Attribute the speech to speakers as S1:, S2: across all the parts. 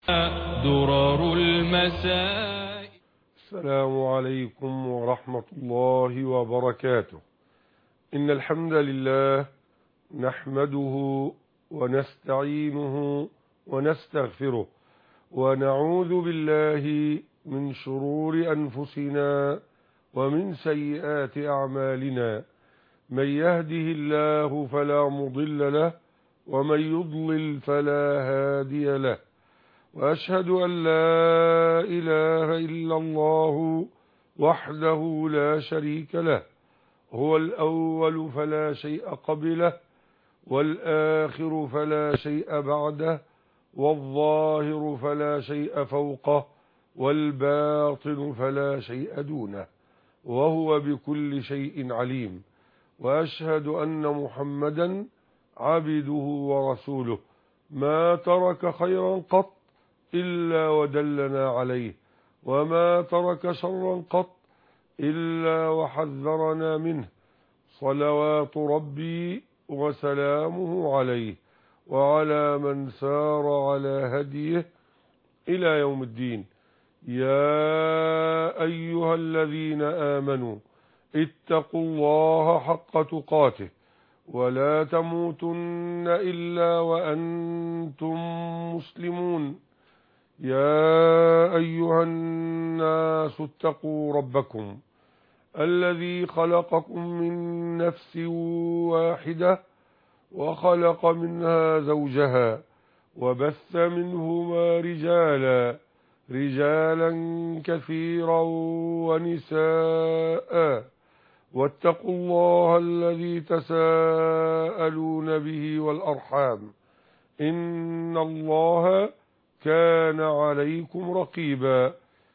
S1: درر المساء.
S2: السلام عليكم ورحمة الله وبركاته. إن الحمد لله نحمده ونستعينه ونستغفره ونعوذ بالله من شرور أنفسنا ومن سيئات أعمالنا. من يهده الله فلا مضل له ومن يضلل فلا هادي له، وأشهد أن لا إله إلا الله وحده لا شريك له، هو الأول فلا شيء قبله، والآخر فلا شيء بعده، والظاهر فلا شيء فوقه، والباطن فلا شيء دونه، وهو بكل شيء عليم. وأشهد أن محمدا عبده ورسوله، ما ترك خيرا قط إلا ودلنا عليه، وما ترك شرا قط إلا وحذرنا منه، صلوات ربي وسلامه عليه وعلى من سار على هديه إلى يوم الدين. يا أيها الذين آمنوا اتقوا الله حق تقاته ولا تموتن إلا وأنتم مسلمون. يا أيها الناس اتقوا ربكم الذي خلقكم من نفس واحدة وخلق منها زوجها وبث منهما رجالا كثيرا ونساء، واتقوا الله الذي تساءلون به والأرحام، إن الله كان عليكم رقيبا.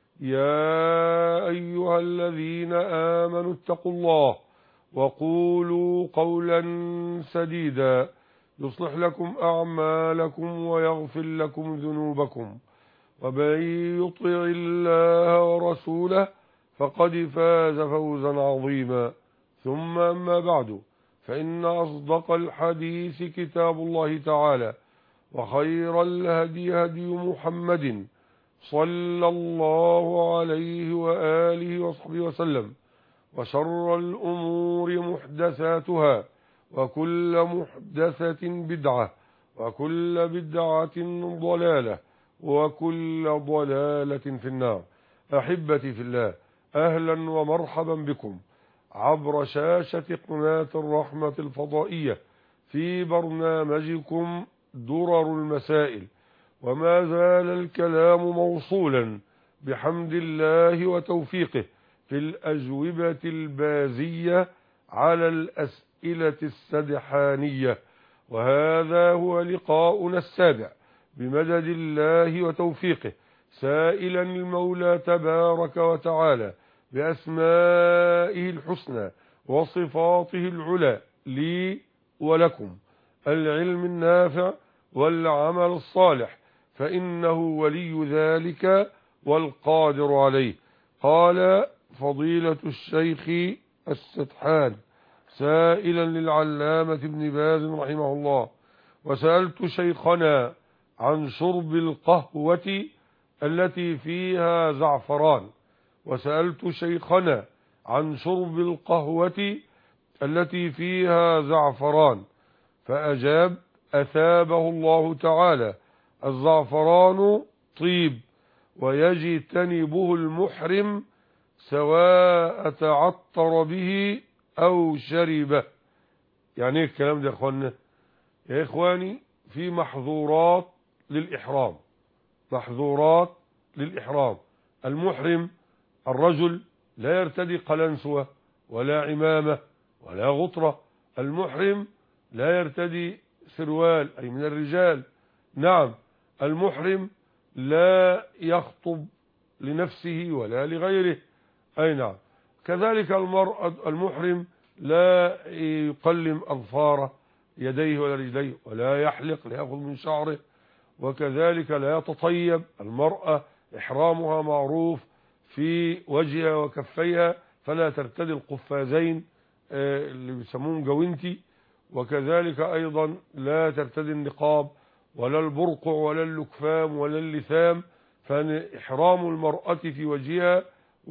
S2: يا أيها الذين آمنوا اتقوا الله وقولوا قولا سديدا يصلح لكم أعمالكم ويغفر لكم ذنوبكم، ومن يطع الله ورسوله فقد فاز فوزا عظيما. ثم أما بعد، فإن أصدق الحديث كتاب الله تعالى، وخير الهدي هدي محمد صلى الله عليه وآله وصحبه وسلم، وشر الأمور محدثاتها، وكل محدثة بدعة، وكل بدعة ضلالة، وكل ضلالة في النار. أحبتي في الله، أهلا ومرحبا بكم عبر شاشة قناة الرحمة الفضائية في برنامجكم درر المسائل. وما زال الكلام موصولا بحمد الله وتوفيقه في الأجوبة البازية على الأسئلة السدحانية، وهذا هو لقاؤنا السابع بمدد الله وتوفيقه، سائلا المولى تبارك وتعالى بأسمائه الحسنى وصفاته العلى لي ولكم العلم النافع والعمل الصالح، فإنه ولي ذلك والقادر عليه. قال فضيلة الشيخ السدحان سائلا للعلامة ابن باز رحمه الله: وسألت شيخنا عن شرب القهوة التي فيها زعفران، وسألت شيخنا عن شرب القهوة التي فيها زعفران، فأجاب أثابه الله تعالى: الزعفران طيب ويجتنبه المحرم سواء تعطر به أو شربه. يعني ايه الكلام ده يا اخوانا؟ يا اخواني، في محظورات للإحرام، محظورات للإحرام. المحرم الرجل لا يرتدي قلنسوة ولا عمامة ولا غطرة. المحرم لا يرتدي سروال أي من الرجال. نعم، المحرم لا يخطب لنفسه ولا لغيره. أي نعم. كذلك المحرم لا يقلم أظفار يديه ولا رجليه، ولا يحلق ليأخذ من شعره، وكذلك لا يتطيب. المرأة إحرامها معروف في وجهها وكفيها، فلا ترتدي القفازين اللي بيسموهم جوينتي، وكذلك أيضا لا ترتدي النقاب ولا البرقع ولا اللكفام ولا اللثام، فإحرام المرأة في وجهها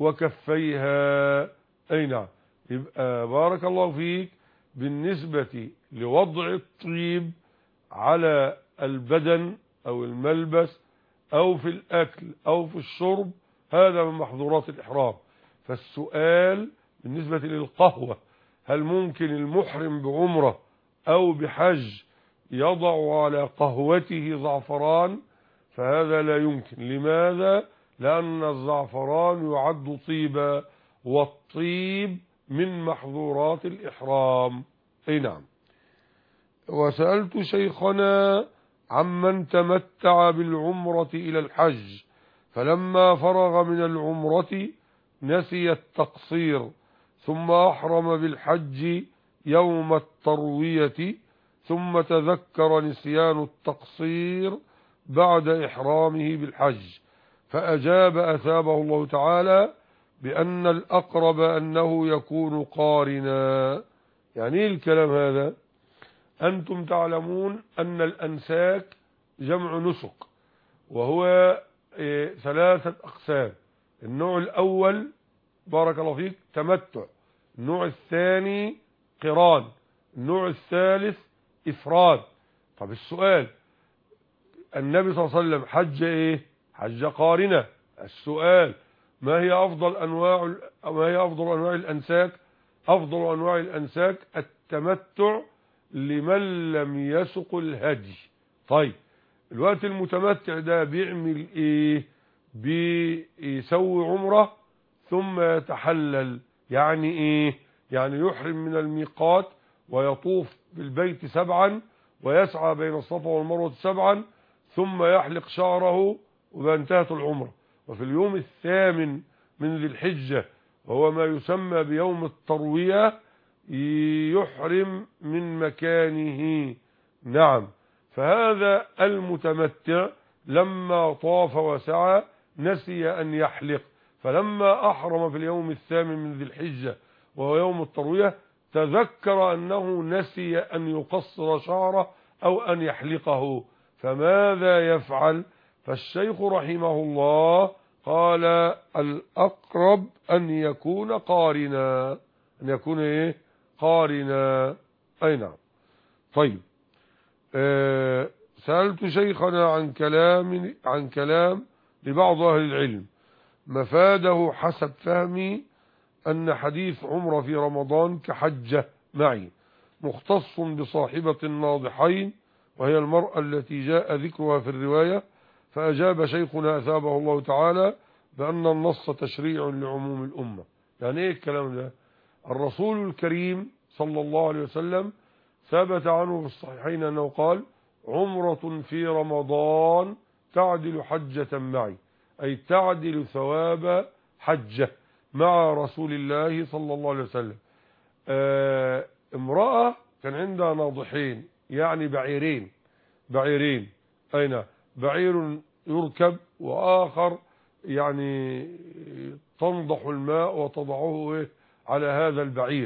S2: وكفيها. أي نعم. يبقى بارك الله فيك، بالنسبة لوضع الطيب على البدن أو الملبس أو في الأكل أو في الشرب، هذا من محظورات الإحرام. فالسؤال بالنسبة للقهوة، هل ممكن المحرم بعمرة أو بحج يضع على قهوته زعفران؟ فهذا لا يمكن. لماذا؟ لأن الزعفران يعد طيبا، والطيب من محظورات الإحرام. أي نعم. وسألت شيخنا عمن تمتع بالعمرة إلى الحج فلما فرغ من العمرة نسي التقصير، ثم أحرم بالحج يوم التروية، ثم تذكر نسيان التقصير بعد إحرامه بالحج، فأجاب أثابه الله تعالى بأن الأقرب أنه يكون قارنا. يعني إيه الكلام هذا؟ أنتم تعلمون أن الأنساك جمع نسك، وهو 3 أقسام. النوع الأول بارك الله فيك تمتع، النوع الثاني قران، النوع الثالث إفراد. طب السؤال، النبي صلى الله عليه وسلم حج إيه؟ حج قارنة. السؤال، ما هي أفضل أنواع الأنساك؟ أفضل أنواع الأنساك التمتع لمن لم يسق الهدي. طيب الوقت المتمتع ده بيعمل ايه؟ بيسوي عمره ثم يتحلل. يعني ايه؟ يعني يحرم من الميقات ويطوف بالبيت 7 ويسعى بين الصفا والمروة 7 ثم يحلق شعره وانتهت العمرة. وفي اليوم 8 من ذي الحجة، وهو ما يسمى بيوم التروية، يحرم من مكانه. نعم. فهذا المتمتع لما طاف وسعى نسي أن يحلق، فلما أحرم في اليوم 8 من ذي الحجة وهو يوم التروية تذكر أنه نسي أن يقصر شعره أو أن يحلقه، فماذا يفعل؟ فالشيخ رحمه الله قال الأقرب أن يكون قارنا. أن يكون إيه؟ قارنا. أي نعم. طيب سألت شيخنا عن كلام لبعض أهل العلم مفاده حسب فهمي أن حديث عمرة في رمضان كحجة معي مختص بصاحبة الناضحين، وهي المرأة التي جاء ذكرها في الرواية. فأجاب شيخنا أثابه الله تعالى بأن النص تشريع لعموم الأمة. يعني إيه الكلام ده؟ الرسول الكريم صلى الله عليه وسلم ثبت عنه في الصحيحين أنه قال عمرة في رمضان تعدل حجة معي، أي تعدل ثواب حجة مع رسول الله صلى الله عليه وسلم. امرأة كان عندها ناضحين، يعني بعيرين. أين بعير يركب وآخر يعني تنضح الماء وتضعه على هذا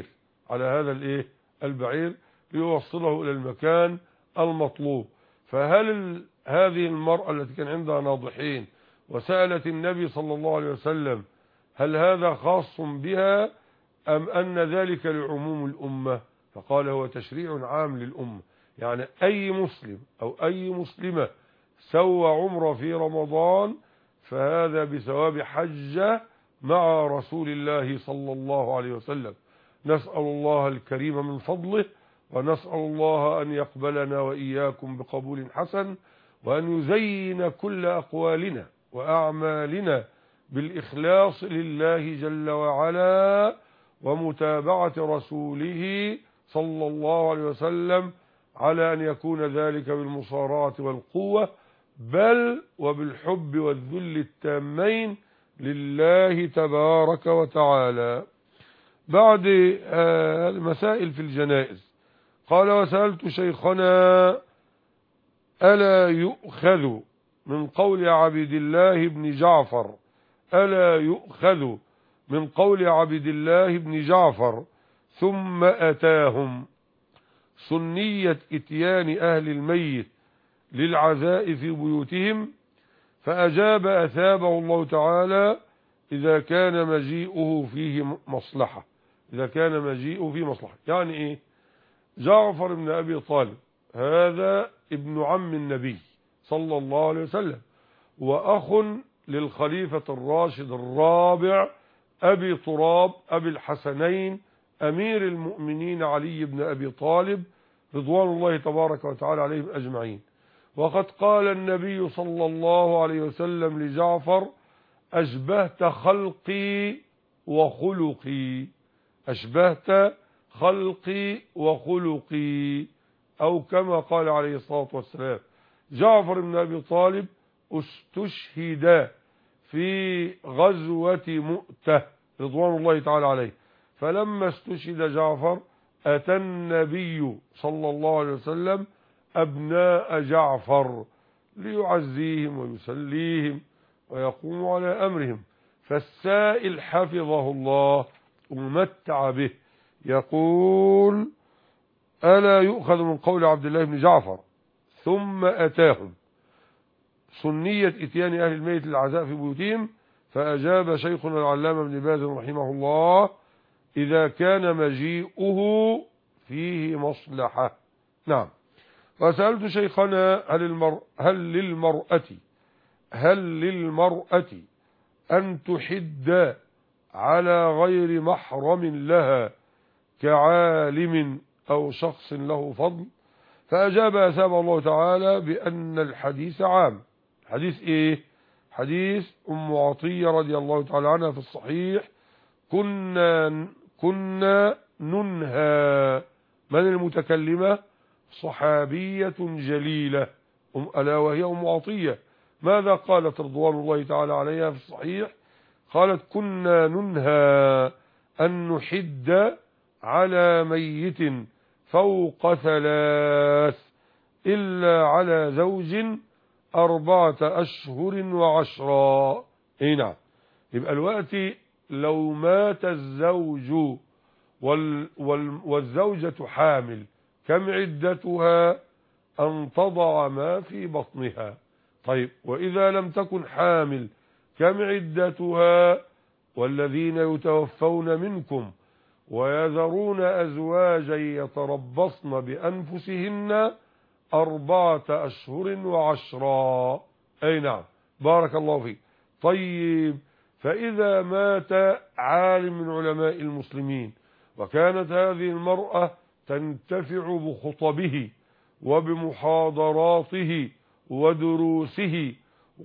S2: البعير ليوصله إلى المكان المطلوب. فهل هذه المرأة التي كان عندها ناضحين وسألت النبي صلى الله عليه وسلم هل هذا خاص بها أم أن ذلك لعموم الأمة؟ فقال هو تشريع عام للأمة. يعني أي مسلم أو أي مسلمة سوى عمره في رمضان فهذا بثواب حجة مع رسول الله صلى الله عليه وسلم. نسأل الله الكريم من فضله، ونسأل الله أن يقبلنا وإياكم بقبول حسن، وأن يزين كل أقوالنا وأعمالنا بالإخلاص لله جل وعلا ومتابعة رسوله صلى الله عليه وسلم، على أن يكون ذلك بالمصارعة والقوة، بل وبالحب والذل التامين لله تبارك وتعالى. بعد المسائل في الجنائز قال وسألت شيخنا ألا يؤخذ من قول عبد الله بن جعفر ثم أتاهم سنية إتيان أهل الميت للعزاء في بيوتهم، فأجاب أثابه الله تعالى إذا كان مجيئه فيه مصلحة. إذا كان مجيئه فيه مصلحة يعني إيه؟ جعفر بن أبي طالب هذا ابن عم النبي صلى الله عليه وسلم، وأخ للخليفة الراشد الرابع أبي تراب أبي الحسنين أمير المؤمنين علي بن أبي طالب رضوان الله تبارك وتعالى عليهم أجمعين. وقد قال النبي صلى الله عليه وسلم لجعفر: أشبهت خلقي وخلقي، أشبهت خلقي وخلقي، أو كما قال عليه الصلاة والسلام. جعفر بن أبي طالب استشهد في غزوة مؤتة رضوان الله تعالى عليه، فلما استشهد جعفر أتى النبي صلى الله عليه وسلم أبناء جعفر ليعزيهم ويسليهم ويقوم على أمرهم، فالسائل حفظه الله ومتع به يقول: ألا يؤخذ من قول عبد الله بن جعفر ثم أتاهم سنية إتيان أهل الميت للعزاء في بيوتهم؟ فأجاب شيخنا العلامة ابن باز رحمه الله: إذا كان مجيئه فيه مصلحة. نعم. وسألت شيخنا: هل للمرأة أن تحد على غير محرم لها كعالم أو شخص له فضل؟ فأجاب أثابه الله تعالى بأن الحديث عام. حديث إيه؟ حديث أم عطية رضي الله تعالى عنها في الصحيح: كنا ننهى. من المتكلمة؟ صحابية جليلة ألا وهي أم عطية. ماذا قالت رضوان الله تعالى عليها في الصحيح؟ قالت: كنا ننهى أن نحد على ميت فوق 3 إلا على زوج 4 أشهر و10. نعم. يبقى الوقت لو مات الزوج والزوجة حامل، كم عدتها؟ أن تضع ما في بطنها. طيب، وإذا لم تكن حامل كم عدتها؟ والذين يتوفون منكم ويذرون أزواجا يتربصن بأنفسهن 4 أشهر و10. أي نعم، بارك الله فيك. طيب، فإذا مات عالم من علماء المسلمين وكانت هذه المرأة تنتفع بخطبه وبمحاضراته ودروسه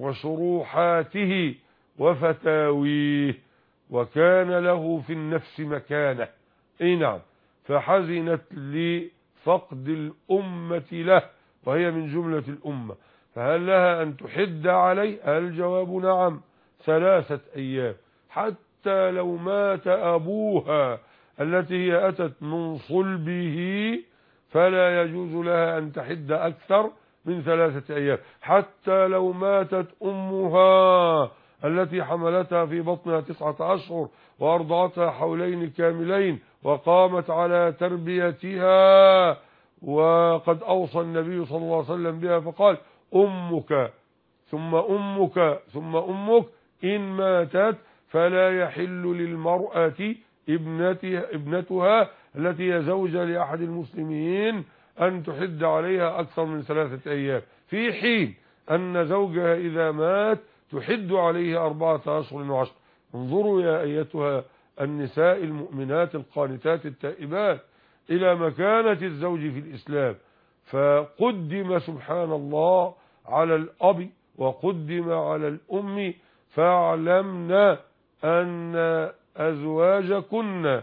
S2: وشروحاته وفتاويه، وكان له في النفس مكانة، نعم، فحزنت لفقد الأمة له وهي من جملة الأمة، فهل لها أن تحد عليه؟ الجواب نعم، 3 أيام، حتى لو مات أبوها التي هي أتت من صلبه فلا يجوز لها أن تحد أكثر من 3 أيام. حتى لو ماتت أمها التي حملتها في بطنها 9 أشهر وأرضعتها حولين كاملين وقامت على تربيتها، وقد أوصى النبي صلى الله عليه وسلم بها فقال: أمك ثم أمك ثم أمك، إن ماتت فلا يحل للمرأة ابنتها التي هي زوجة لأحد المسلمين أن تحد عليها أكثر من 3 أيام، في حين أن زوجها إذا مات تحد عليه 4 أشهر و10. انظروا يا أيتها النساء المؤمنات القانتات التائبات إلى مكانة الزوج في الإسلام، فقدم سبحان الله على الأب وقدم على الأم، فاعلمنا أن أزواجكن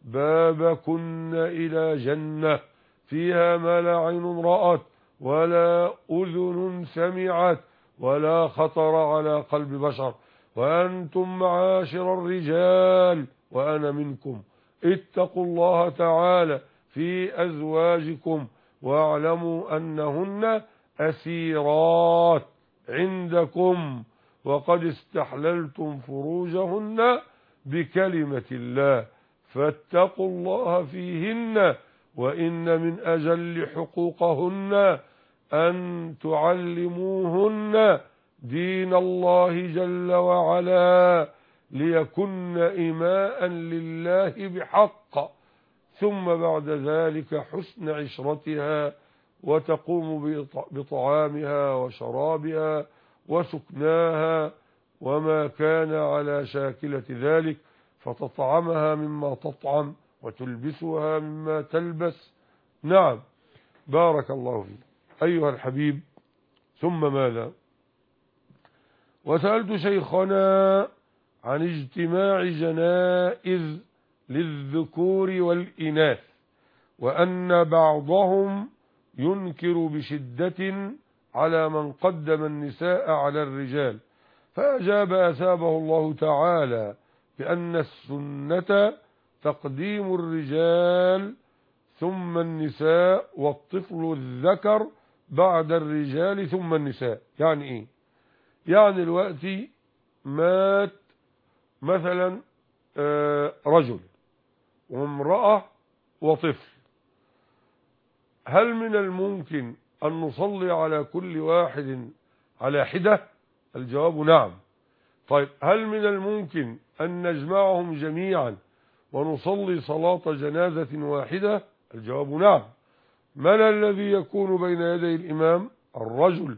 S2: بابكن إلى جنة فيها ما لا عين رأت ولا أذن سمعت ولا خطر على قلب بشر. وأنتم معاشر الرجال وأنا منكم اتقوا الله تعالى في أزواجكم واعلموا أنهن أسيرات عندكم وقد استحللتم فروجهن بكلمة الله، فاتقوا الله فيهن، وإن من أجل حقوقهن أن تعلموهن دين الله جل وعلا ليكن إماء لله بحق، ثم بعد ذلك حسن عشرتها وتقوم بطعامها وشرابها وسكناها وما كان على شاكلة ذلك، فتطعمها مما تطعم وتلبسها مما تلبس. نعم، بارك الله فيك أيها الحبيب. ثم ماذا؟ وسألت شيخنا عن اجتماع جنائز للذكور والإناث، وأن بعضهم ينكر بشدة على من قدم النساء على الرجال، فأجاب أثابه الله تعالى بأن السنة تقديم الرجال ثم النساء، والطفل الذكر بعد الرجال ثم النساء. يعني إيه؟ يعني الوقت مات مثلا رجل وامرأة وطفل، هل من الممكن أن نصلي على كل واحد على حدة؟ الجواب نعم. طيب، هل من الممكن أن نجمعهم جميعا ونصلي صلاة جنازة واحدة؟ الجواب نعم. من الذي يكون بين يدي الإمام؟ الرجل،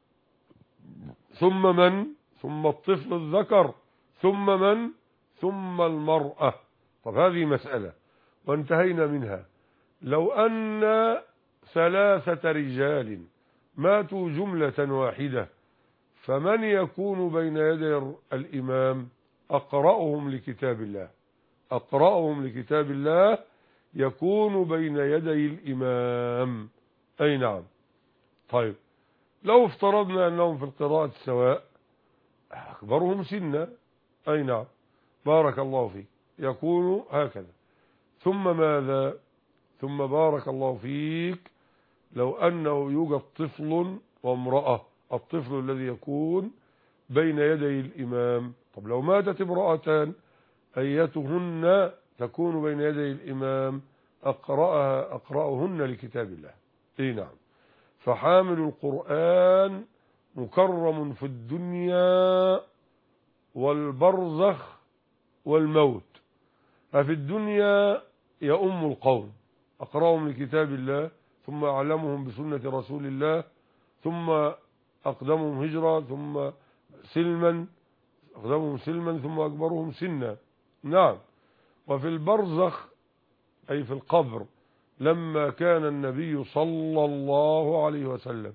S2: ثم من؟ ثم الطفل الذكر، ثم من؟ ثم المرأة. طب هذه مسألة وانتهينا منها. لو أن 3 رجال ماتوا جملة واحدة، فمن يكون بين يدي الإمام؟ أقرأهم لكتاب الله. أقرأهم لكتاب الله يكون بين يدي الإمام. أي نعم. طيب، لو افترضنا أنهم في القراءة سواء، أكبرهم سنا. أي نعم، بارك الله فيك، يكون هكذا. ثم ماذا؟ ثم بارك الله فيك، لو أنه يوجد طفل وامرأة، الطفل الذي يكون بين يدي الإمام. طب لو ماتت امرأتان، أيتهن تكون بين يدي الإمام؟ أقرأهن لكتاب الله. إيه نعم. فحامل القرآن مكرم في الدنيا والبرزخ والموت. ففي الدنيا يؤم القوم، أقرأهم لكتاب الله، ثم أعلمهم بسنة رسول الله، ثم أقدمهم هجرة، ثم سلما، أقدمهم سلما ثم أكبرهم سنا. نعم. وفي البرزخ أي في القبر، لما كان النبي صلى الله عليه وسلم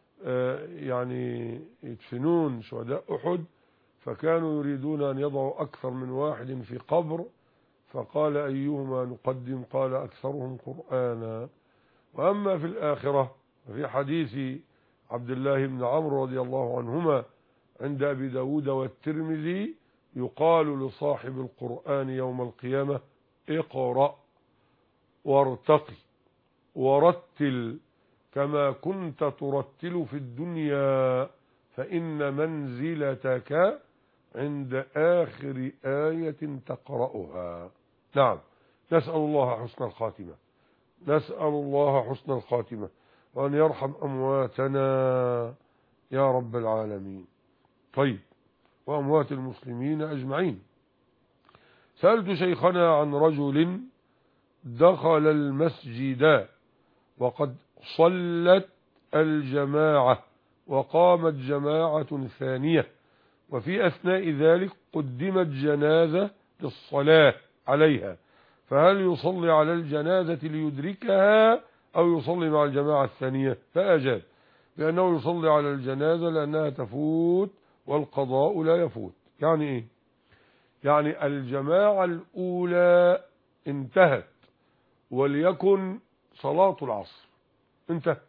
S2: يعني يدفنون شهداء أحد، فكانوا يريدون أن يضعوا أكثر من واحد في قبر، فقال أيهما نقدم؟ قال أكثرهم قرآنا. وأما في الآخرة، في حديث عبد الله بن عمرو رضي الله عنهما عند أبي داود والترمذي، يقال لصاحب القرآن يوم القيامة: اقرأ وارتقي ورتل كما كنت ترتل في الدنيا، فإن منزلتك عند آخر آية تقرأها. نعم، نسأل الله حسن الخاتمة، نسأل الله حسن الخاتمة، وأن يرحم أمواتنا يا رب العالمين. طيب، وأموات المسلمين أجمعين. سألت شيخنا عن رجل دخل المسجد وقد صلت الجماعة وقامت جماعة ثانية، وفي أثناء ذلك قدمت جنازة للصلاة عليها، فهل يصلي على الجنازة ليدركها أو يصلي مع الجماعة الثانية؟ فأجاب بأنه يصلي على الجنازة لأنها تفوت والقضاء لا يفوت. يعني إيه؟ يعني الجماعة الأولى انتهت، وليكن صلاة العصر انتهت،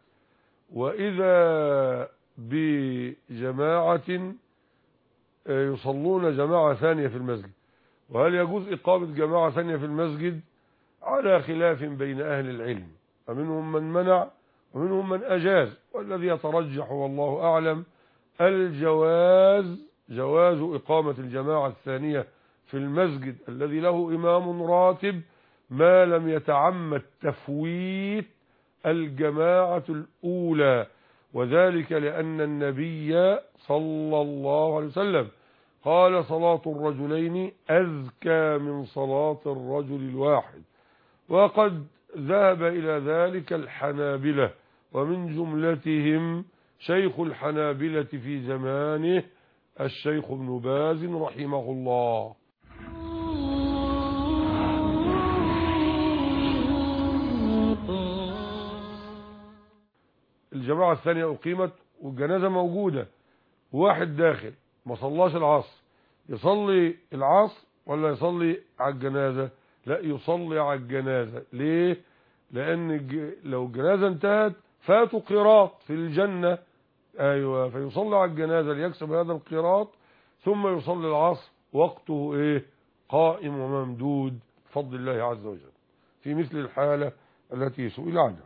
S2: وإذا بجماعة يصلون جماعة ثانية في المسجد، وهل يجوز إقامة جماعة ثانية في المسجد؟ على خلاف بين أهل العلم، فمنهم من منع ومنهم من أجاز، والذي يترجح والله أعلم الجواز، جواز إقامة الجماعة الثانية في المسجد الذي له إمام راتب، ما لم يتعمد تفويت الجماعة الأولى. وذلك لأن النبي صلى الله عليه وسلم قال صلاة الرجلين أزكى من صلاة الرجل الواحد. وقد ذهب إلى ذلك الحنابلة، ومن جملتهم شيخ الحنابلة في زمانه الشيخ ابن باز رحمه الله. الجماعة الثانية أقيمت والجنازة موجودة، واحد داخل ما صلاش العصر، يصلي العصر ولا يصلي على الجنازة؟ لا، يصلي على الجنازة. ليه؟ لأن لو الجنازة انتهت فاتوا قيراط في الجنة. أيوة، فيصلي على الجنازة ليكسب هذا القيراط، ثم يصلي العصر وقته إيه؟ قائم وممدود بفضل الله عز وجل، في مثل الحالة التي سئل عنها.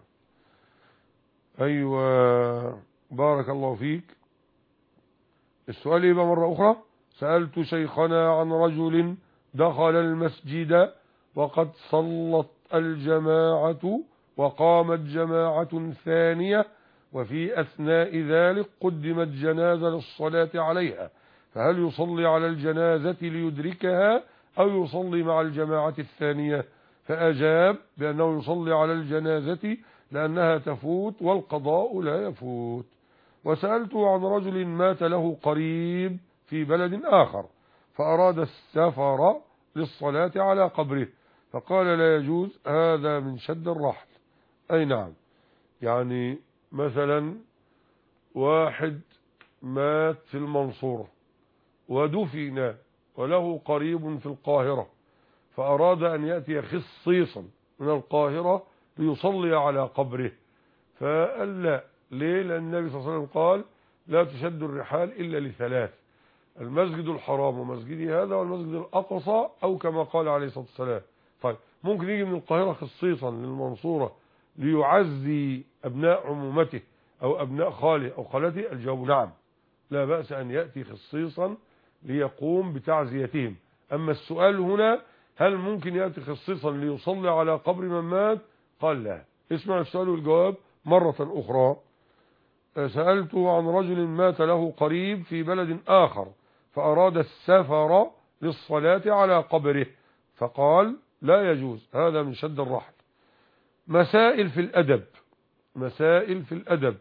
S2: أيوة، بارك الله فيك. السؤال يبقى مرة أخرى: سألت شيخنا عن رجل دخل المسجد وقد صلت الجماعة وقامت جماعة ثانية، وفي أثناء ذلك قدمت جنازة للصلاة عليها، فهل يصلي على الجنازة ليدركها أو يصلي مع الجماعة الثانية؟ فأجاب بأنه يصلي على الجنازة لأنها تفوت والقضاء لا يفوت. وسألته عن رجل مات له قريب في بلد آخر فأراد السفر للصلاة على قبره، فقال لا يجوز، هذا من شد الرحل. أي نعم، يعني مثلا واحد مات في المنصورة ودفن وله قريب في القاهرة، فأراد أن يأتي خصيصا من القاهرة ليصلي على قبره، فقال لا. ليه؟ لأن النبي صلى الله عليه وسلم قال لا تشد الرحال إلا لثلاث: المسجد الحرام ومسجدي هذا والمسجد الأقصى، أو كما قال عليه الصلاة والسلام. طيب، ممكن يجي من القاهرة خصيصا للمنصورة ليعزي أبناء عمومته أو أبناء خاله أو خالته؟ الجواب نعم، لا بأس أن يأتي خصيصا ليقوم بتعزيتهم. أما السؤال هنا هل ممكن يأتي خصيصا ليصلي على قبر من مات؟ قال لا. اسمع السؤال والجواب مرة أخرى. سألته عن رجل مات له قريب في بلد آخر فأراد السفر للصلاة على قبره، فقال لا يجوز، هذا من شد الرحل. مسائل في الأدب، مسائل في الأدب.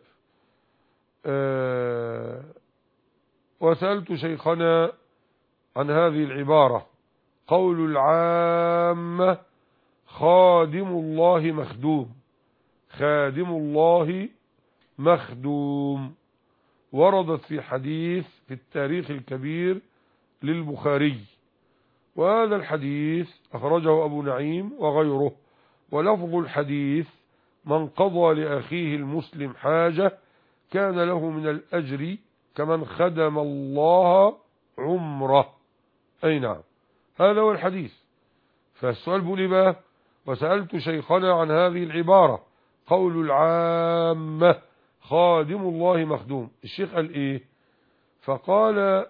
S2: وسألت شيخنا عن هذه العبارة: قول العامة خادم الله مخدوم، خادم الله مخدوم، وردت في حديث في التاريخ الكبير للبخاري، وهذا الحديث أخرجه أبو نعيم وغيره، ولفظ الحديث: من قضى لأخيه المسلم حاجة كان له من الأجر كمن خدم الله عمره. أي نعم، هذا هو الحديث. فالسؤال بيقول بقى: وسألت شيخنا عن هذه العبارة قول العامة خادم الله مخدوم، الشيخ قال إيه؟ فقال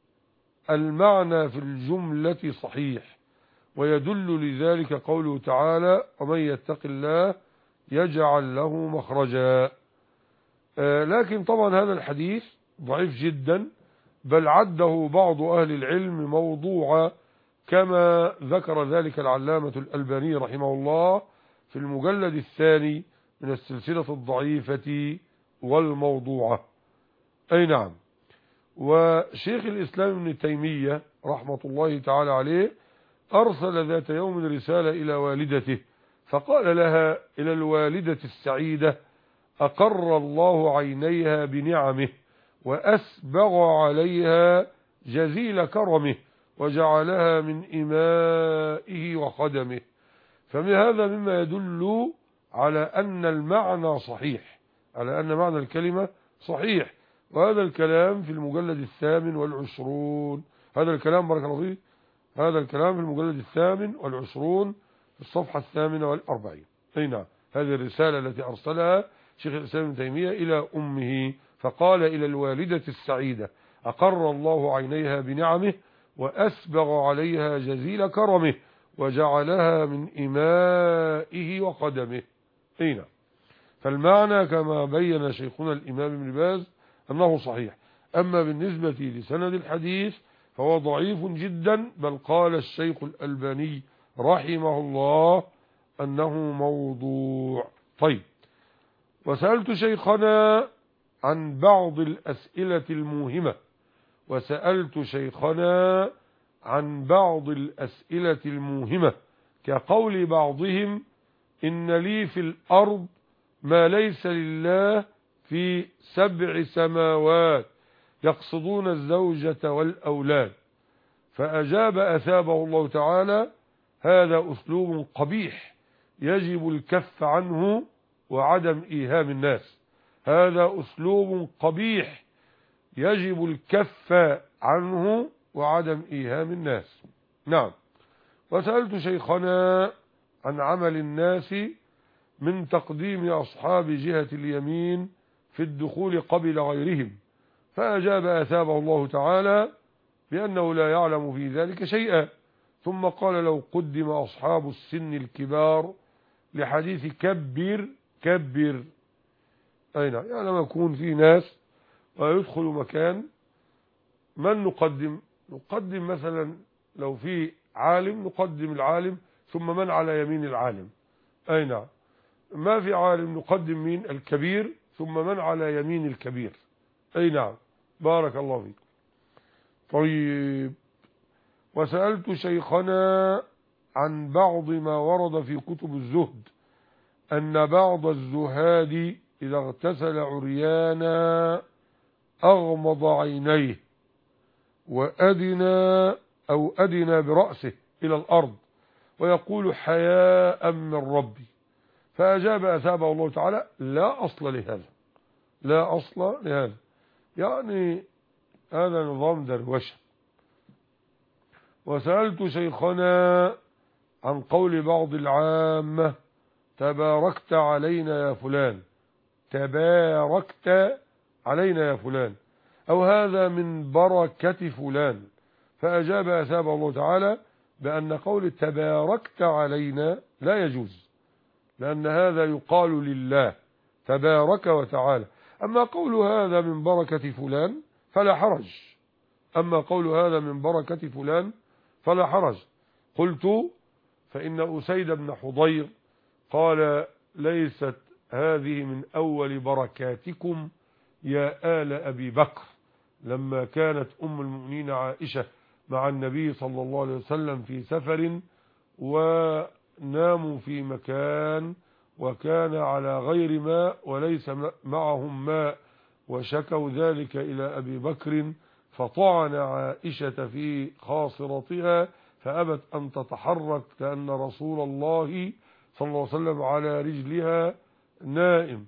S2: المعنى في الجملة صحيح، ويدل لذلك قوله تعالى: ومن يتق الله يجعل له مخرجا. لكن طبعا هذا الحديث ضعيف جدا، بل عده بعض أهل العلم موضوعا، كما ذكر ذلك العلامة الألباني رحمه الله في المجلد الثاني من السلسلة الضعيفة والموضوعة. أي نعم. وشيخ الإسلام ابن تيمية رحمة الله تعالى عليه أرسل ذات يوم رسالة إلى والدته، فقال لها: إلى الوالدة السعيدة أقر الله عينيها بنعمه وأسبغ عليها جزيل كرمه وجعلها من إمائه وخدمه. فمن هذا مما يدل على أن المعنى صحيح، على أن معنى الكلمة صحيح. وهذا الكلام في المجلد 28. هذا الكلام بارك الله فيك، هذا الكلام في المجلد 28 في الصفحة 48. أي نعم، هذه الرسالة التي أرسلها شيخ الإسلام ابن تيمية إلى أمه، فقال: إلى الوالدة السعيدة أقر الله عينيها بنعمه وأسبغ عليها جزيل كرمه وجعلها من إمائه وقدمه. أي نعم. فالمعنى كما بين شيخنا الإمام ابن باز أنه صحيح. أما بالنسبة لسند الحديث فهو ضعيف جدا، بل قال الشيخ الألباني رحمه الله أنه موضوع. طيب، وسألت شيخنا عن بعض الأسئلة الموهمة كقول بعضهم إن لي في الأرض ما ليس لله في 7 سماوات، يقصدون الزوجة والأولاد. فأجاب أثابه الله تعالى: هذا أسلوب قبيح يجب الكف عنه وعدم إيهام الناس. هذا أسلوب قبيح يجب الكف عنه وعدم إيهام الناس. نعم. وسألت شيخنا عن عمل الناس من تقديم أصحاب جهة اليمين في الدخول قبل غيرهم، فأجاب أثابه الله تعالى بأنه لا يعلم في ذلك شيئا، ثم قال: لو قدم أصحاب السن الكبار لحديث كبر أين يعني لما يكون في ناس ويدخل مكان، من نقدم مثلا لو في عالم نقدم العالم ثم من على يمين العالم. أي نعم. ما في عالم نقدم مين؟ الكبير ثم من على يمين الكبير. أي نعم. بارك الله فيك. طيب، وسألت شيخنا عن بعض ما ورد في كتب الزهد أن بعض الزهاد إذا اغتسل عريانا أغمض عينيه وأدنى برأسه إلى الأرض ويقول: حياء من ربي. فأجاب أثابه الله تعالى: لا أصل لهذا، يعني هذا نظام دروشة. وسألت شيخنا عن قول بعض العامة: تباركت علينا يا فلان، أو هذا من بركة فلان. فأجاب أثابه الله تعالى بأن قول تباركت علينا لا يجوز، لأن هذا يقال لله تبارك وتعالى. أما قول هذا من بركة فلان فلا حرج. قلت: فإن أسيد بن حضير قال: ليست هذه من أول بركاتكم يا آل أبي بكر، لما كانت أم المؤمنين عائشة مع النبي صلى الله عليه وسلم في سفر وناموا في مكان وكان على غير ماء وليس معهم ماء، وشكوا ذلك إلى أبي بكر، فطعن عائشة في خاصرتها فأبت أن تتحرك لأن رسول الله صلى الله عليه وسلم على رجلها نائم.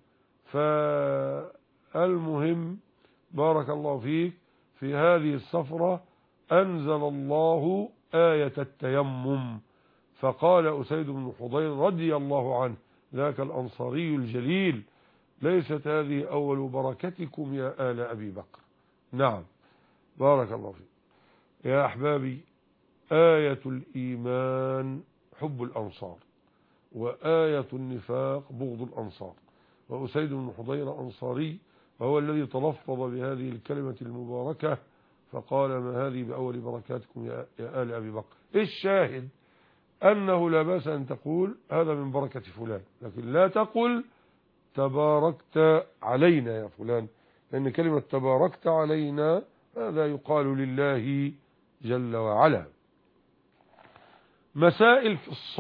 S2: فالمهم بارك الله فيك، في هذه السفرة أنزل الله آية التيمم، فقال أسيد بن حضير رضي الله عنه ذاك الأنصاري الجليل: ليست هذه أول بركتكم يا آل أبي بكر. نعم. بارك الله فيك. يا أحبابي، آية الإيمان حب الأنصار، وآية النفاق بغض الأنصار. وأسيد بن حضير أنصاري، وهو الذي تلفظ بهذه الكلمة المباركة فقال: ما هذه بأول بركاتكم يا آل أبي بكر. الشاهد أنه لا بأس أن تقول هذا من بركة فلان، لكن لا تقل تباركت علينا يا فلان، لأن كلمة تباركت علينا هذا يقال لله جل وعلا. مسائل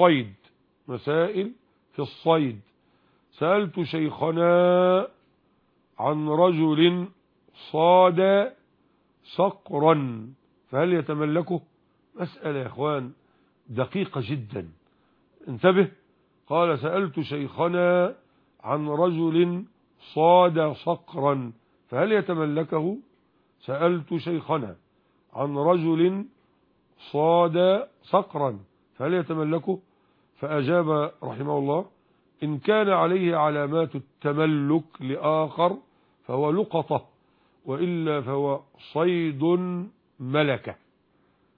S2: في الصيد. سألت شيخنا عن رجل صاد صقرا فهل يتملكه؟ مسألة يا إخوان دقيقة جدا، انتبه. قال: سألت شيخنا عن رجل صاد صقرا فهل يتملكه؟ سألت شيخنا عن رجل صاد صقرا فهل يتملكه؟ فأجاب رحمه الله: إن كان عليه علامات التملك لآخر فهو لقطة، وإلا فهو صيد ملكة.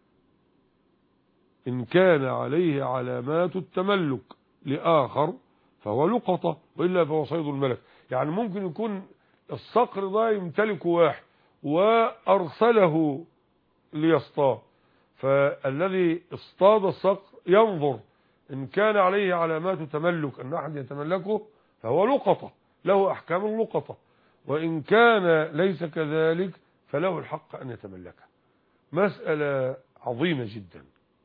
S2: إن كان عليه علامات التملك لآخر فهو لقطة، وإلا فهو صيد الملك. يعني ممكن يكون الصقر ده يمتلكه واحد وأرسله ليصطاد، فالذي اصطاد الصقر ينظر إن كان عليه علامات تملك أن أحد يتملكه فهو لقطة، له أحكام اللقطة، وإن كان ليس كذلك فله الحق أن يتملكه. مسألة عظيمة جدا.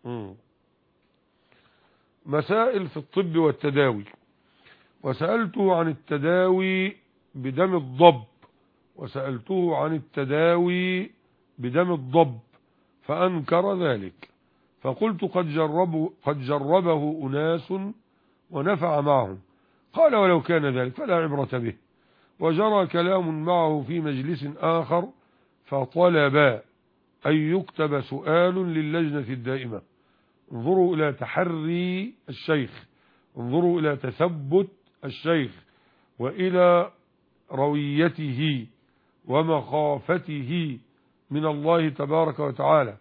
S2: مسائل في الطب والتداوي. وسألته عن التداوي بدم الضب، وسألته عن التداوي بدم الضب فأنكر ذلك، فقلت قد جربه أناس ونفع معهم، قال ولو كان ذلك فلا عبرة به. وجرى كلام معه في مجلس آخر فطلب أن يكتب سؤال للجنة الدائمة. انظروا إلى تحري الشيخ، انظروا إلى تثبت الشيخ وإلى رويته ومخافته من الله تبارك وتعالى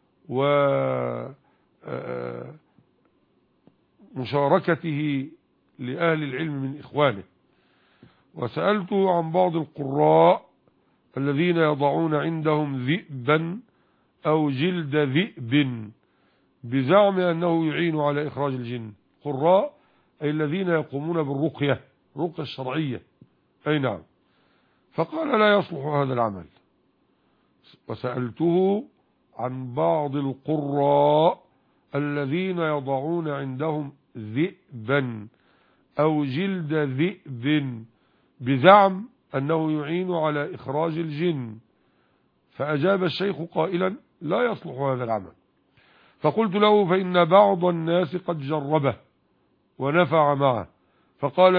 S2: ومشاركته لأهل العلم من إخوانه. وسألته عن بعض القراء الذين يضعون عندهم ذئبا أو جلد ذئب بزعم أنه يعين على إخراج الجن. قراء أي الذين يقومون بالرقية، الرقية الشرعية، أي نعم. فقال لا يصلح هذا العمل. وسألته عن بعض القراء الذين يضعون عندهم ذئبا أو جلد ذئب بزعم أنه يعين على إخراج الجن، فأجاب الشيخ قائلا لا يصلح هذا العمل. فقلت له فإن بعض الناس قد جربه ونفع معه، فقال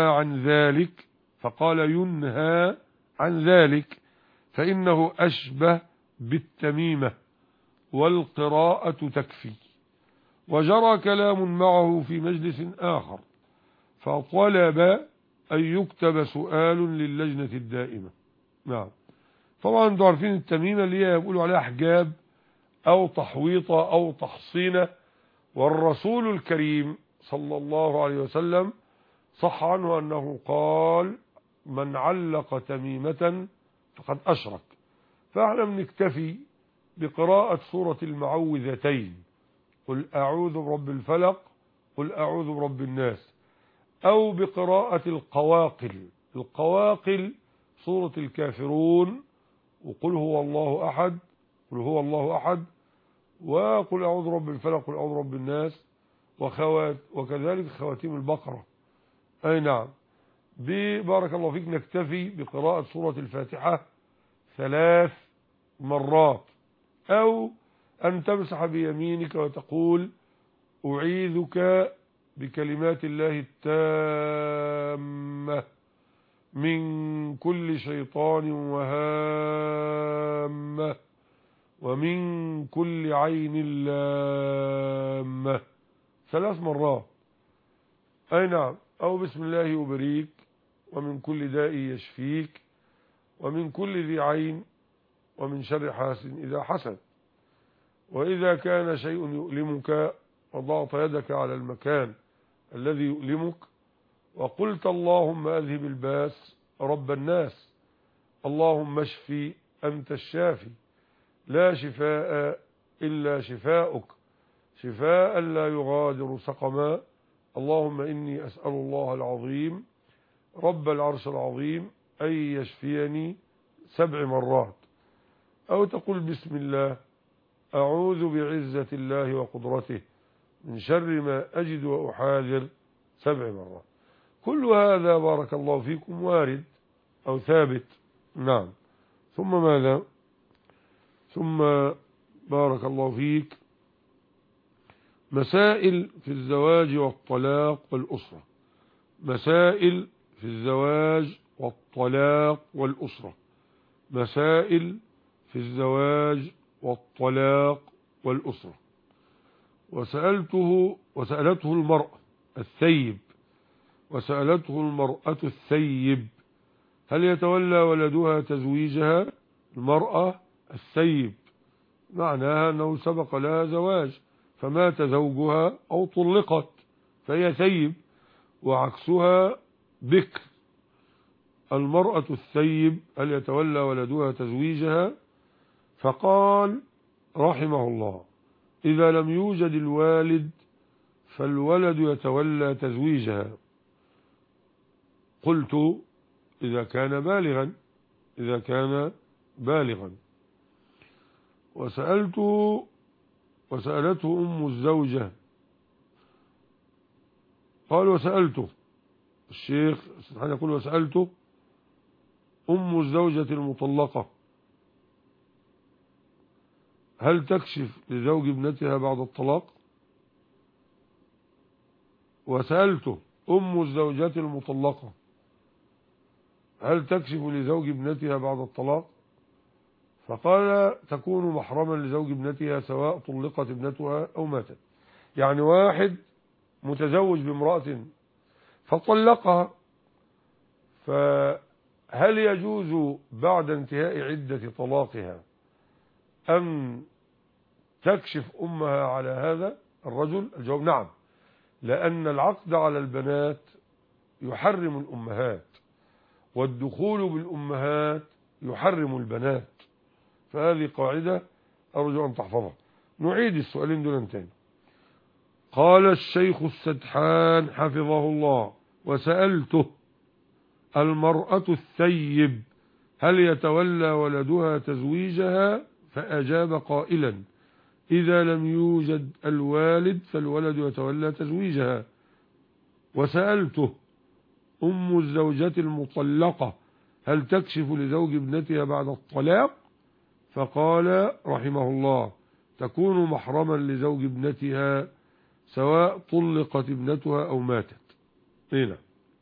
S2: ينهى عن ذلك فإنه أشبه بالتميمة والقراءة تكفي. وجرى كلام معه في مجلس آخر فطلب أن يكتب سؤال للجنة الدائمة. نعم، طبعا انتم عارفين التميمة اللي هي يقولوا عليها حجاب أو تحويطة أو تحصينة، والرسول الكريم صلى الله عليه وسلم صح عنه أنه قال من علق تميمة فقد أشرك. فاحنا بنكتفي بقراءة سورة المعوذتين، قل أعوذ برب الفلق قل أعوذ برب الناس، أو بقراءة القواقل سورة الكافرون وقل هو الله أحد، قل هو الله أحد، وقل أعوذ برب الفلق قل أعوذ برب الناس، وكذلك خواتيم البقرة. أي نعم. بارك الله فيك نكتفي بقراءة سورة الفاتحة 3 مرات، أو أن تمسح بيمينك وتقول أعيذك بكلمات الله التامة من كل شيطان وهامة ومن كل عين لامة 3 مرات. أي نعم. أو بسم الله يبريك ومن كل داء يشفيك ومن كل ذي عين ومن شر حاسد إذا حسد. وإذا كان شيء يؤلمك وضعت يدك على المكان الذي يؤلمك وقلت اللهم أذهب الباس رب الناس، اللهم اشفي أنت الشافي لا شفاء إلا شفاؤك شفاء لا يغادر سقما، اللهم إني أسأل الله العظيم رب العرش العظيم أن يشفيني 7 مرات. أو تقول بسم الله أعوذ بعزة الله وقدرته من شر ما أجد وأحاذر 7 مرات. كل هذا بارك الله فيكم وارد أو ثابت. نعم. ثم ماذا؟ ثم بارك الله فيك مسائل في الزواج والطلاق والأسرة. مسائل في الزواج والطلاق والأسرة. مسائل في الزواج والطلاق والأسرة. وسألته المرأة الثيب هل يتولى ولدها تزويجها؟ المرأة الثيب معناها أنه سبق لها زواج فمات زوجها أو طلقت فهي ثيب. وعكسها بكر. المرأة الثيب هل يتولى ولدها تزويجها؟ فقال رحمه الله إذا لم يوجد الوالد فالولد يتولى تزويجها. قلت إذا كان بالغا. وسألته أم الزوجة، قال وسألته الشيخ سبحانه يقول وسألته أم الزوجة المطلقة هل تكشف لزوج ابنتها بعد الطلاق؟ وسألته أم الزوجة المطلقة هل تكشف لزوج ابنتها بعد الطلاق؟ فقال تكون محرما لزوج ابنتها سواء طلقت ابنتها أو ماتت. يعني واحد متزوج بامرأة فطلقها، فهل يجوز بعد انتهاء عدة طلاقها أن تكشف أمها على هذا الرجل؟ الجواب نعم، لأن العقد على البنات يحرم الأمهات، والدخول بالأمهات يحرم البنات، فهذه قاعدة أرجو أن تحفظها. نعيد السؤالين دول تاني. قال الشيخ السدحان حفظه الله وسألته المرأة الثيب هل يتولى ولدها تزويجها؟ فأجاب قائلا إذا لم يوجد الوالد فالولد يتولى تزويجها. وسألته أم الزوجة المطلقة هل تكشف لزوج ابنتها بعد الطلاق؟ فقال رحمه الله تكون محرما لزوج ابنتها سواء طلقت ابنتها أو ماتت. هنا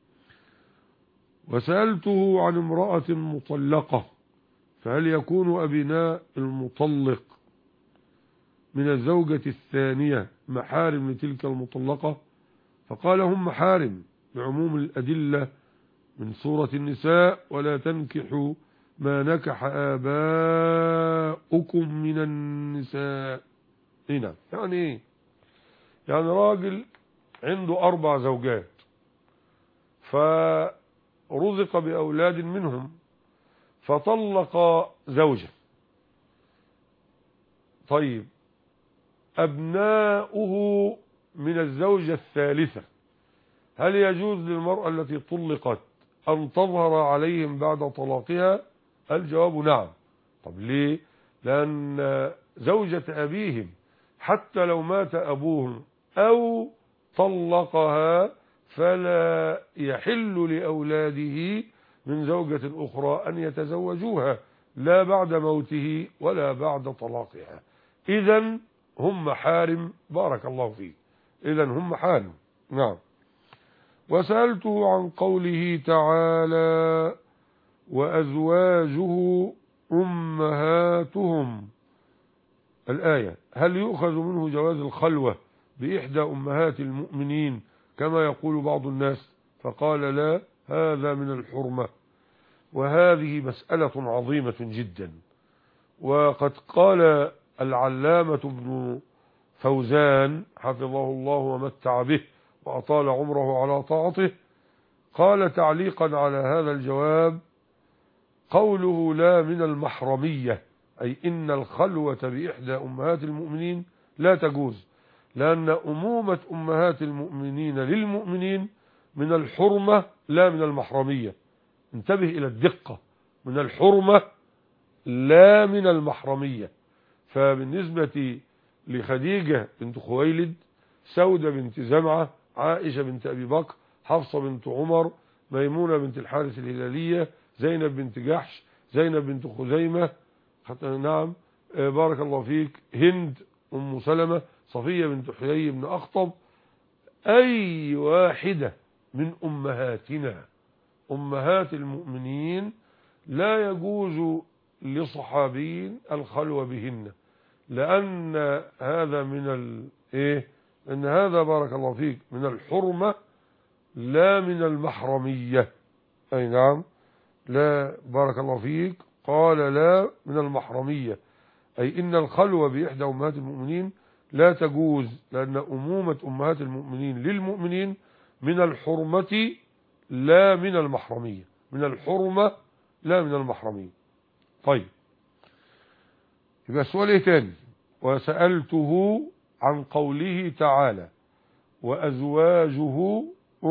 S2: وسألته عن امرأة مطلقة فهل يكون أبناء المطلق من الزوجة الثانية محارم لتلك المطلقة؟ فقال هم محارم بعموم الأدلة من سورة النساء ولا تنكحوا ما نكح آباؤكم من النساء. هنا يعني ايه؟ يعني راجل عنده 4 زوجات فرزق بأولاد منهم فطلق زوجة. طيب أبناؤه من الزوجة الثالثة هل يجوز للمرأة التي طلقت أن تظهر عليهم بعد طلاقها؟ الجواب نعم. طب ليه؟ لأن زوجة أبيهم حتى لو مات أبوهم أو طلقها فلا يحل لأولاده من زوجة أخرى أن يتزوجوها لا بعد موته ولا بعد طلاقها. إذن هم محارم. بارك الله فيك. إذن هم محارم. نعم. وسألته عن قوله تعالى وأزواجه أمهاتهم الآية هل يؤخذ منه جواز الخلوة بإحدى أمهات المؤمنين كما يقول بعض الناس؟ فقال لا، هذا من الحرمة، وهذه مسألة عظيمة جدا. وقد قال العلامة ابن فوزان حفظه الله ومتع به وأطال عمره على طاعته، قال تعليقا على هذا الجواب قوله لا من المحرمية أي إن الخلوة بإحدى أمهات المؤمنين لا تجوز، لأن أمومة أمهات المؤمنين للمؤمنين من الحرمة لا من المحرمية. انتبه إلى الدقة، من الحرمة لا من المحرمية. فبالنسبة لخديجة بنت خويلد، سودة بنت زمعة، عائشة بنت أبي بكر، حفصة بنت عمر، ميمونة بنت الحارث الهلالية، زينب بنت جحش، زينب بنت خزيمة، نعم بارك الله فيك، هند أم سلمة، صفية بنت حيي بن أخطب، أي واحدة من أمهاتنا أمهات المؤمنين لا يجوز لصحابين الخلوة بهن، لأن هذا من إن هذا بارك الله فيك من الحرمة لا من المحرمية. أي نعم، لا بارك الله فيك، قال لا من المحرمية، أي إن الخلوة بإحدى أمهات المؤمنين لا تجوز، لأن أمومة أمهات المؤمنين للمؤمنين من الحرمة لا من المحرمية، من الحرمة لا من المحرمية. طيب يبقى السؤال ايه تاني؟ وسألته عن قوله تعالى وأزواجه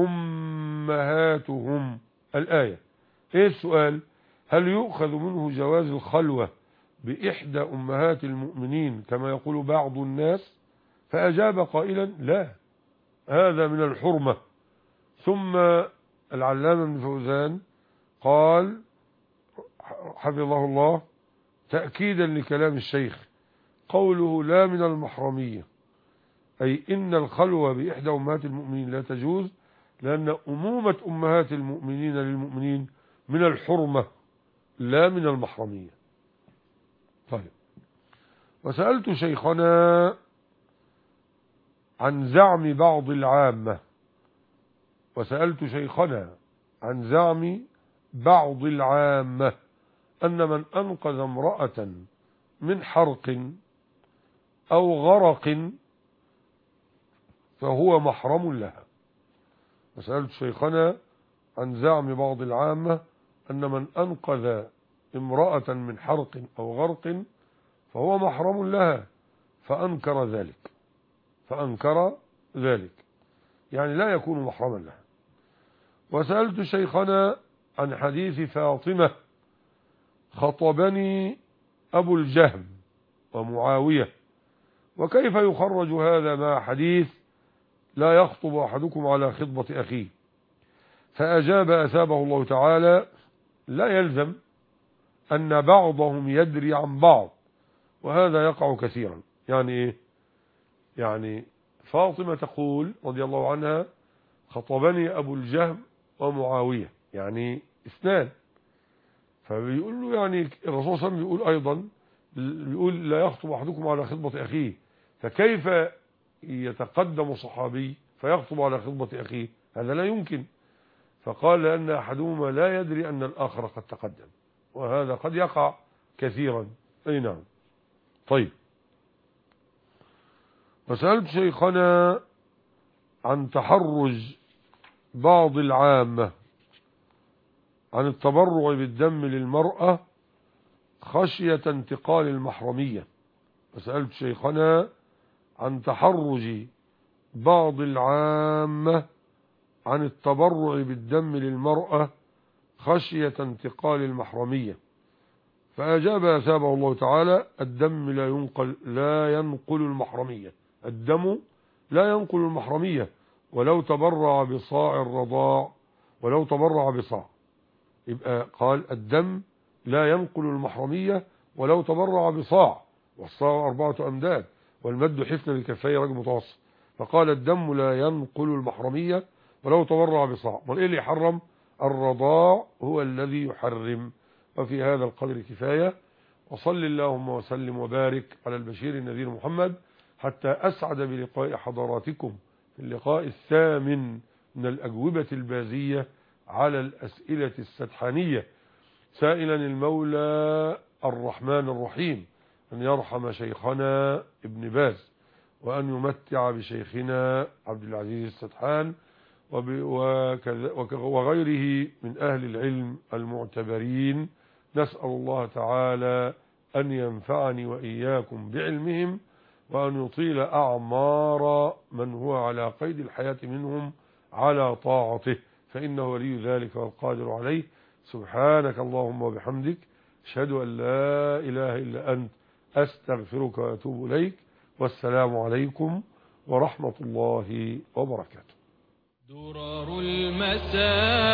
S2: أمهاتهم الآية. ايه السؤال؟ هل يؤخذ منه جواز الخلوة بإحدى أمهات المؤمنين كما يقول بعض الناس؟ فأجاب قائلا لا، هذا من الحرمة. ثم العلامة بن فوزان قال حفظه الله تأكيدا لكلام الشيخ قوله لا من المحرمية، أي إن الخلوة بإحدى أمهات المؤمنين لا تجوز، لأن أمومة أمهات المؤمنين للمؤمنين من الحرمة لا من المحرمية. طيب وسألت شيخنا عن زعم بعض العامة، وسألت شيخنا عن زعم بعض العامة أن من أنقذ امرأة من حرق أو غرق فهو محرم لها. وسألت شيخنا عن زعم بعض العامة أن من أنقذ امرأة من حرق أو غرق فهو محرم لها، فأنكر ذلك، يعني لا يكون محرما لها. وسألت شيخنا عن حديث فاطمة خطبني أبو الجهم ومعاوية، وكيف يخرج هذا مع حديث لا يخطب أحدكم على خطبة أخيه؟ فأجاب أثابه الله تعالى لا يلزم أن بعضهم يدري عن بعض، وهذا يقع كثيرا. يعني إيه؟ يعني فاطمة تقول رضي الله عنها خطبني أبو الجهم ومعاوية، يعني اثنان، فبيقول له يعني الرسول صلى الله عليه وسلم بيقول أيضا بيقول لا يخطب أحدكم على خطبة أخيه، فكيف يتقدم صحابي فيخطب على خطبة أخيه؟ هذا لا يمكن. فقال لأن أحدهما لا يدري أن الآخر قد تقدم، وهذا قد يقع كثيرا. أي نعم. طيب وسألت شيخنا عن تحرج بعض العامة عن التبرع بالدم للمرأة خشية انتقال المحرمية. وسألت شيخنا عن تحرج بعض العامة عن التبرع بالدم للمرأة خشية انتقال المحرمية. فأجاب أثابه الله تعالى الدم لا ينقل المحرمية، الدم لا ينقل المحرمية ولو تبرع بصاع الرضاع، ولو تبرع بصاع، يبقى قال الدم لا ينقل المحرمية ولو تبرع بصاع، والصاع 4 أمداد والمد حفنة لكفي رجل متوسط، فقال الدم لا ينقل المحرمية ولو تبرع بصاع. وايه اللي يحرم؟ الرضاع هو الذي يحرم. وفي هذا القدر كفاية، وصل اللهم وسلم وبارك على البشير النذير محمد، حتى أسعد بلقاء حضراتكم في اللقاء الثامن من الأجوبة البازية على الأسئلة السدحانية، سائلا المولى الرحمن الرحيم أن يرحم شيخنا ابن باز، وأن يمتع بشيخنا عبد العزيز السدحان وغيره من أهل العلم المعتبرين. نسأل الله تعالى أن ينفعني وإياكم بعلمهم، وأن يطيل أعمار من هو على قيد الحياة منهم على طاعته، فإنه ولي ذلك والقادر عليه. سبحانك اللهم وبحمدك، أشهد أن لا إله إلا أنت، أستغفرك وأتوب إليك، والسلام عليكم ورحمة الله وبركاته.
S1: درر المساء